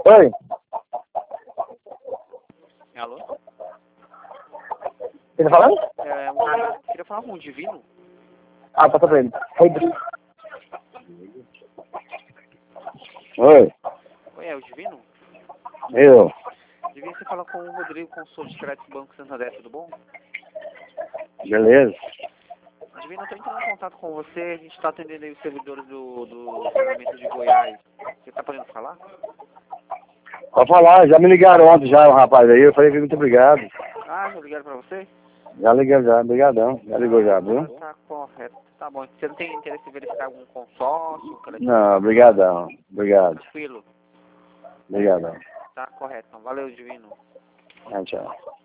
Oi. Alô? Quem tá falando? Queria falar com o Divino. Ah, passa pra ele. Oi. Oi, é o Divino? Eu. Divino, você fala com o Rodrigo, consultor de crédito do Banco Santander, tudo bom? Beleza. Divino, eu tô entrando em contato com você, a gente tá atendendo aí os servidores do treinamento de Goiás. Você tá podendo falar? Pode falar, já me ligaram ontem já, o rapaz aí, eu falei que muito obrigado. Ah, já ligaram pra você? Já liguei já, obrigadão. Já ligou já, viu? Tá correto. Tá bom. Você não tem interesse em verificar algum consórcio, crédito? Não, obrigadão. Obrigado. Tranquilo. Obrigadão. Tá correto. Então, valeu, Divino. Tchau.